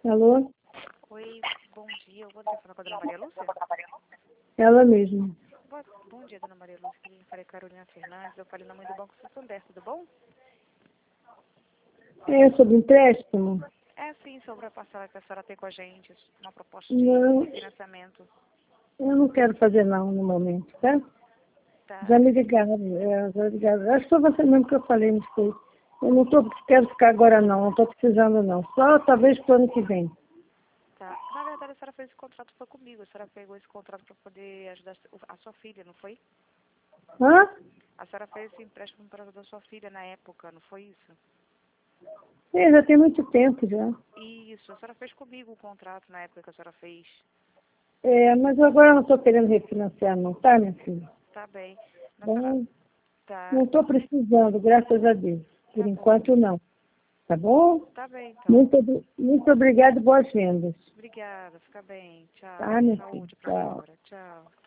Alô? Oi, bom dia. Eu vou falar com a dona Maria Lúcia? Ela mesma. Bom dia, dona Maria Lúcia. Eu falei Carolina Fernandes. Eu falei na mãe do Banco Santander, tudo bom? É sobre empréstimo? É sim, sobre a parcela que a senhora tem com a gente, uma proposta Não, de financiamento. eu não quero fazer não no momento, tá? Tá? Já me ligaram, já ligaram. Acho que foi você mesmo que eu falei, não sei. Eu não quero ficar agora não estou precisando não. Só talvez pro ano que vem. Tá. Na verdade, a senhora fez esse contrato foi comigo. A senhora pegou esse contrato para poder ajudar a sua filha, não foi? Hã? A senhora fez esse empréstimo para ajudar a sua filha na época, não foi isso? Já tem muito tempo já. Isso, a senhora fez comigo o contrato na época que a senhora fez. Mas agora eu não estou querendo refinanciar não, tá, minha filha? Tá bem. A senhora... Bom, Tá, não estou precisando, graças a Deus. Por tá bom. enquanto não. Tá bom? Tá bem, então. Muito obrigada e boas vendas. Obrigada, fica bem. Tchau. Tá, minha filha? Saúde pra Tchau. senhora. Tchau.